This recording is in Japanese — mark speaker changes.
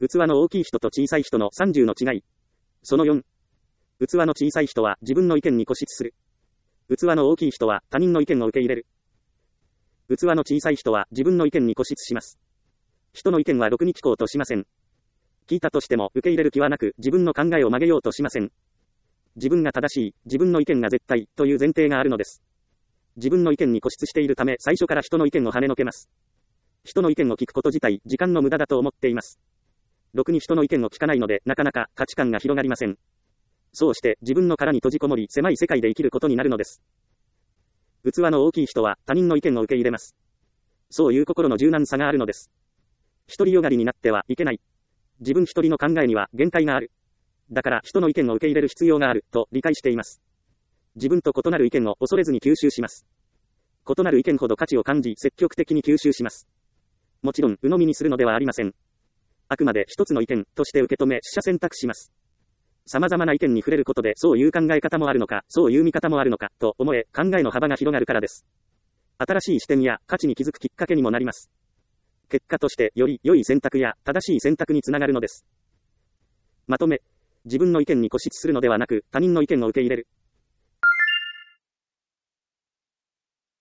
Speaker 1: 器の大きい人と小さい人の30の違い。その4。器の小さい人は自分の意見に固執する。器の大きい人は他人の意見を受け入れる。器の小さい人は自分の意見に固執します。人の意見はろくに聞こうとしません。聞いたとしても受け入れる気はなく、自分の考えを曲げようとしません。自分が正しい、自分の意見が絶対という前提があるのです。自分の意見に固執しているため、最初から人の意見を跳ねのけます。人の意見を聞くこと自体、時間の無駄だと思っています。ろくに人の意見を聞かないので、なかなか価値観が広がりません。そうして自分の殻に閉じこもり、狭い世界で生きることになるのです。器の大きい人は他人の意見を受け入れます。そういう心の柔軟さがあるのです。独りよがりになってはいけない。自分一人の考えには限界がある。だから人の意見を受け入れる必要があると理解しています。自分と異なる意見を恐れずに吸収します。異なる意見ほど価値を感じ積極的に吸収します。もちろん鵜呑みにするのではありません。あくまで一つの意見として受け止め取捨選択します。様々な意見に触れることでそういう考え方もあるのか、そういう見方もあるのかと思え、考えの幅が広がるからです。新しい視点や価値に気づくきっかけにもなります。結果としてより良い選択や正しい選択につながるのです。まとめ、自分の意見に固執するのではなく他人の意見を受け入れる。